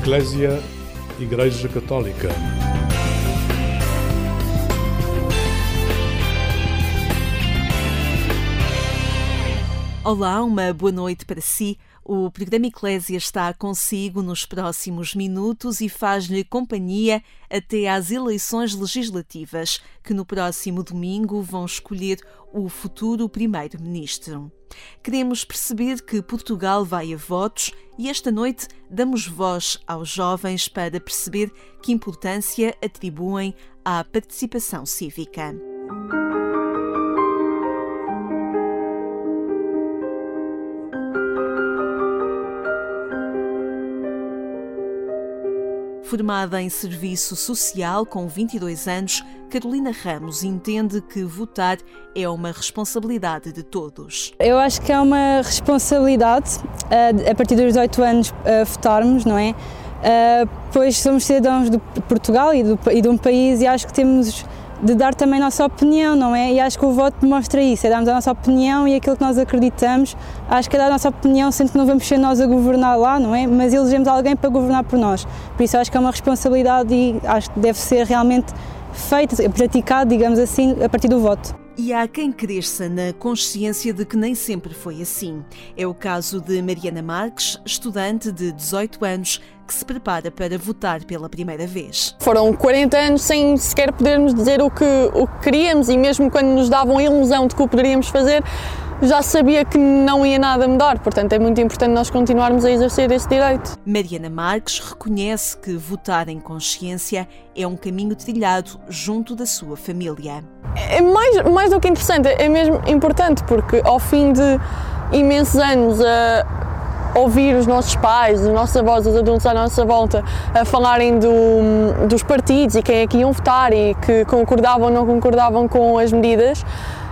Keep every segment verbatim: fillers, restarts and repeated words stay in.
Eclésia, Igreja Católica. Olá, uma boa noite para si. O programa Eclésia está consigo nos próximos minutos e faz-lhe companhia até às eleições legislativas, que no próximo domingo vão escolher o futuro primeiro-ministro. Queremos perceber que Portugal vai a votos e esta noite damos voz aos jovens para perceber que importância atribuem à participação cívica. Formada em Serviço Social com vinte e dois anos, Carolina Ramos entende que votar é uma responsabilidade de todos. Eu acho que é uma responsabilidade, a partir dos dezoito anos, votarmos, não é? Pois somos cidadãos de Portugal e de um país e acho que temos de dar também a nossa opinião, não é? E acho que o voto demonstra isso, é darmos a nossa opinião e aquilo que nós acreditamos. Acho que é dar a nossa opinião, sendo que não vamos ser nós a governar lá, não é? Mas elegemos alguém para governar por nós. Por isso acho que é uma responsabilidade e acho que deve ser realmente feito, praticado, digamos assim, a partir do voto. E há quem cresça na consciência de que nem sempre foi assim. É o caso de Mariana Marques, estudante de dezoito anos, que se prepara para votar pela primeira vez. Foram quarenta anos sem sequer podermos dizer o que, o que queríamos e mesmo quando nos davam a ilusão de que o poderíamos fazer, já sabia que não ia nada mudar, portanto é muito importante nós continuarmos a exercer esse direito. Mariana Marques reconhece que votar em consciência é um caminho trilhado junto da sua família. É mais, mais do que interessante, é mesmo importante porque ao fim de imensos anos a ouvir os nossos pais, os nossos avós, os adultos à nossa volta a falarem do, dos partidos e quem é que iam votar e que concordavam ou não concordavam com as medidas,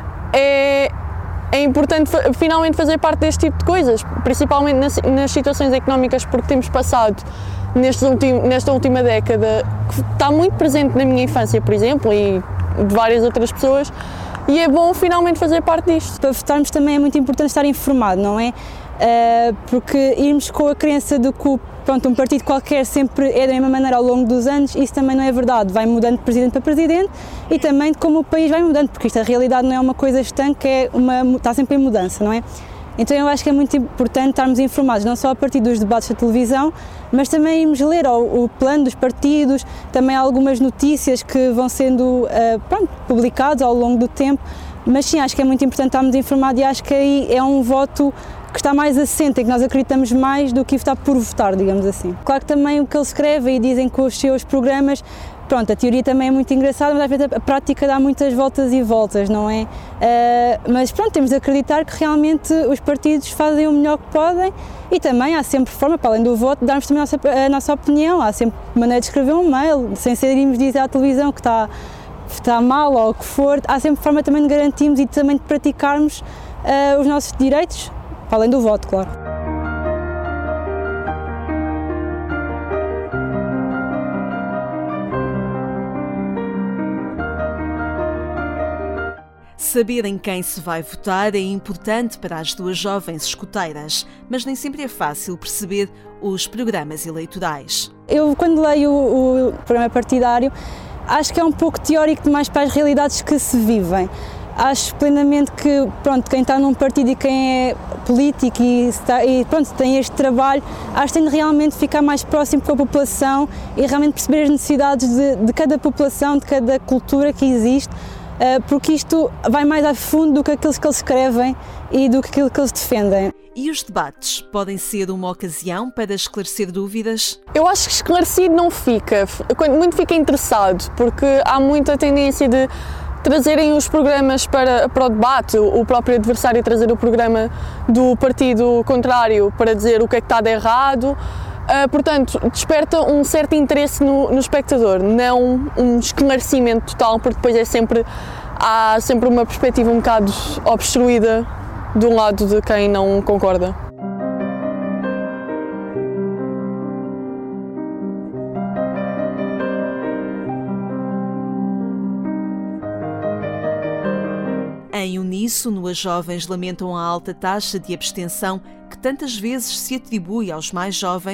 é... É importante finalmente fazer parte deste tipo de coisas, principalmente nas, nas situações económicas, porque temos passado nestes ultim, nesta última década, que está muito presente na minha infância, por exemplo, e de várias outras pessoas, e é bom finalmente fazer parte disto. Para votarmos também é muito importante estar informado, não é? Uh, porque irmos com a crença de que pronto, um partido qualquer sempre é da mesma maneira ao longo dos anos, isso também não é verdade, vai mudando de presidente para presidente e também de como o país vai mudando, porque isto a realidade não é uma coisa estanque, é uma, está sempre em mudança, não é? Então eu acho que é muito importante estarmos informados, não só a partir dos debates da televisão, mas também irmos ler o, o plano dos partidos, também algumas notícias que vão sendo uh, pronto, publicadas ao longo do tempo, mas sim, acho que é muito importante estarmos informados e acho que aí é um voto que está mais assente, em que nós acreditamos mais do que votar por votar, digamos assim. Claro que também o que eles escrevem e dizem com os seus programas, pronto, a teoria também é muito engraçada, mas às vezes a prática dá muitas voltas e voltas, não é? Uh, mas pronto, temos de acreditar que realmente os partidos fazem o melhor que podem e também há sempre forma, para além do voto, darmos também a nossa, a nossa opinião, há sempre maneira de escrever um mail, sem ser irmos dizer à televisão que está, está mal ou o que for, há sempre forma também de garantirmos e também de praticarmos uh, os nossos direitos, para além do voto, claro. Saber em quem se vai votar é importante para as duas jovens escuteiras, mas nem sempre é fácil perceber os programas eleitorais. Eu, quando leio o, o programa partidário, acho que é um pouco teórico demais para as realidades que se vivem. Acho plenamente que pronto, quem está num partido e quem é político e, está, e pronto, tem este trabalho, acho que tem de realmente ficar mais próximo com a população e realmente perceber as necessidades de, de cada população, de cada cultura que existe, porque isto vai mais a fundo do que aquilo que eles escrevem e do que aquilo que eles defendem. E os debates podem ser uma ocasião para esclarecer dúvidas? Eu acho que esclarecido não fica, muito fica interessado, porque há muita tendência de trazerem os programas para, para o debate, o próprio adversário trazer o programa do partido contrário para dizer o que é que está de errado, uh, portanto, desperta um certo interesse no, no espectador, não um esclarecimento total, porque depois é sempre, há sempre uma perspectiva um bocado obstruída de um lado de quem não concorda. Em uníssono, as jovens lamentam a alta taxa de abstenção que tantas vezes se atribui aos mais jovens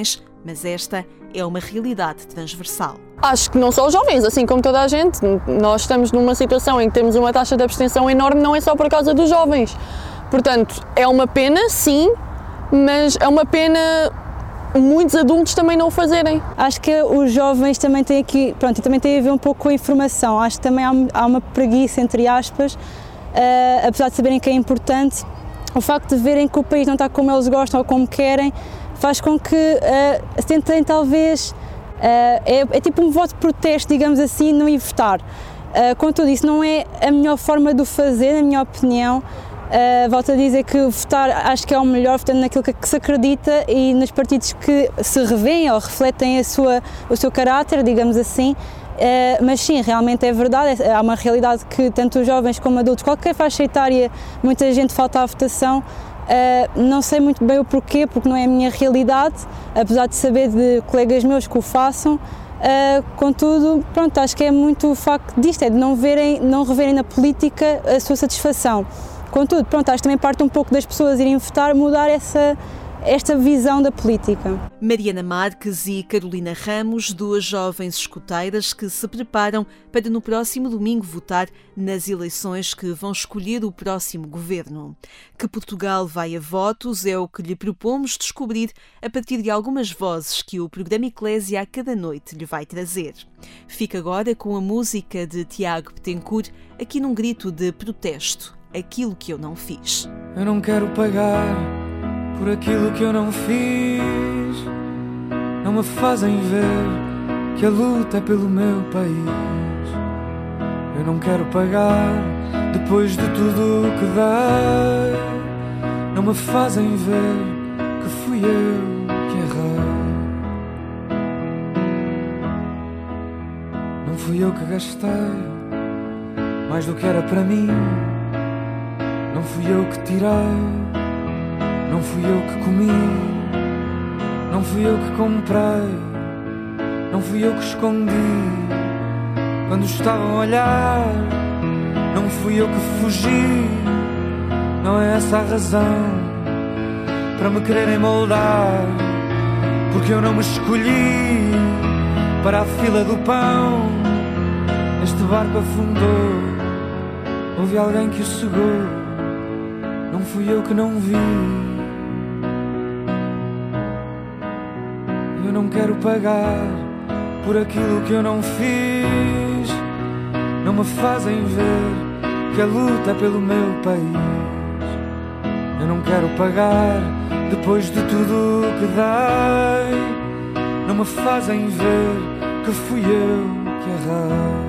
mas esta é uma realidade transversal. Acho que não só os jovens, assim como toda a gente. Nós estamos numa situação em que temos uma taxa de abstenção enorme, não é só por causa dos jovens. Portanto, é uma pena, sim, mas é uma pena muitos adultos também não o fazerem. Acho que os jovens também têm aqui, pronto, também tem a ver um pouco com a informação. Acho que também há, há uma preguiça, entre aspas, uh, apesar de saberem que é importante, o facto de verem que o país não está como eles gostam ou como querem, faz com que uh, tentem talvez, uh, é, é tipo um voto de protesto, digamos assim, não ir votar. Uh, contudo, isso não é a melhor forma de o fazer, na minha opinião. Uh, volto a dizer que votar acho que é o melhor, votando naquilo que, que se acredita e nos partidos que se revêem ou refletem a sua, o seu caráter, digamos assim. Uh, mas sim, realmente é verdade, há uma realidade que tanto os jovens como adultos, qualquer faixa etária, muita gente falta à votação. Uh, não sei muito bem o porquê, porque não é a minha realidade, apesar de saber de colegas meus que o façam. Uh, contudo, pronto, acho que é muito o facto disto, é de não, verem, não reverem na política a sua satisfação. Contudo, pronto, acho que também parte um pouco das pessoas irem votar, mudar essa, esta visão da política. Mariana Marques e Carolina Ramos, duas jovens escuteiras que se preparam para no próximo domingo votar nas eleições que vão escolher o próximo governo. Que Portugal vai a votos é o que lhe propomos descobrir a partir de algumas vozes que o programa Eclésia a cada noite lhe vai trazer. Fica agora com a música de Tiago Betancourt, aqui num grito de protesto. Aquilo que eu não fiz. Eu não quero pagar por aquilo que eu não fiz. Não me fazem ver que a luta é pelo meu país. Eu não quero pagar depois de tudo o que dei. Não me fazem ver que fui eu que errei. Não fui eu que gastei mais do que era para mim. Não fui eu que tirei, não fui eu que comi, não fui eu que comprei, não fui eu que escondi. Quando estavam a olhar, não fui eu que fugi. Não é essa a razão para me quererem moldar, porque eu não me escolhi para a fila do pão. Este barco afundou, houve alguém que o cegou. Não fui eu que não vi. Eu não quero pagar por aquilo que eu não fiz. Não me fazem ver que a luta é pelo meu país. Eu não quero pagar depois de tudo o que dei. Não me fazem ver que fui eu que errei.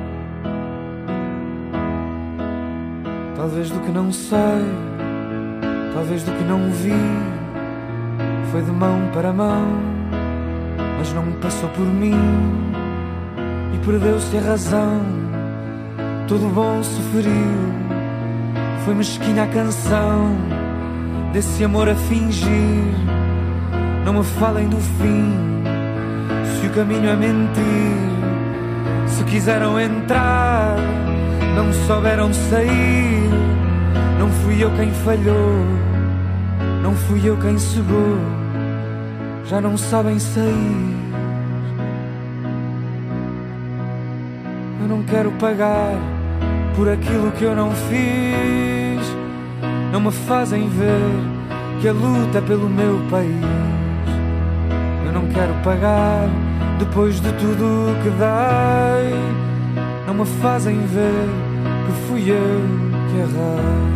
Talvez do que não sei, talvez do que não vi, foi de mão para mão, mas não passou por mim e perdeu-se a razão. Todo bom se feriu, foi mesquinha a canção desse amor a fingir. Não me falem do fim, se o caminho é mentir. Se quiseram entrar, não souberam sair. Não fui eu quem falhou, não fui eu quem cegou. Já não sabem sair. Eu não quero pagar por aquilo que eu não fiz. Não me fazem ver que a luta é pelo meu país. Eu não quero pagar depois de tudo o que dei. Não me fazem ver que fui eu que errei.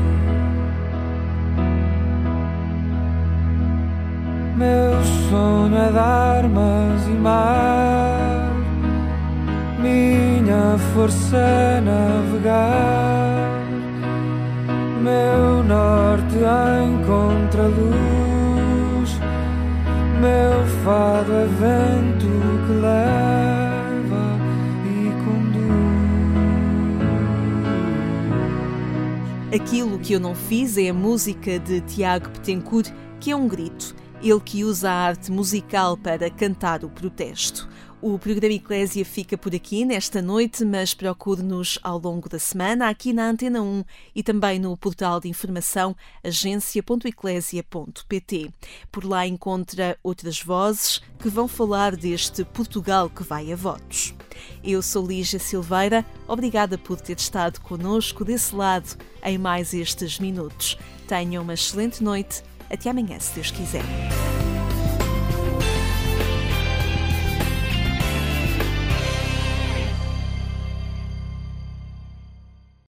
Meu sonho é de armas e mar, minha força é navegar, meu norte em contraluz, meu fado é vento que leva e conduz. Aquilo que eu não fiz é a música de Tiago Betancourt, que é um grito. Ele que usa a arte musical para cantar o protesto. O programa Eclésia fica por aqui nesta noite, mas procure-nos ao longo da semana aqui na Antena um e também no portal de informação agência ponto eclésia ponto pt. Por lá encontra outras vozes que vão falar deste Portugal que vai a votos. Eu sou Lígia Silveira, obrigada por ter estado connosco desse lado em mais estes minutos. Tenham uma excelente noite. Até amanhã, se Deus quiser.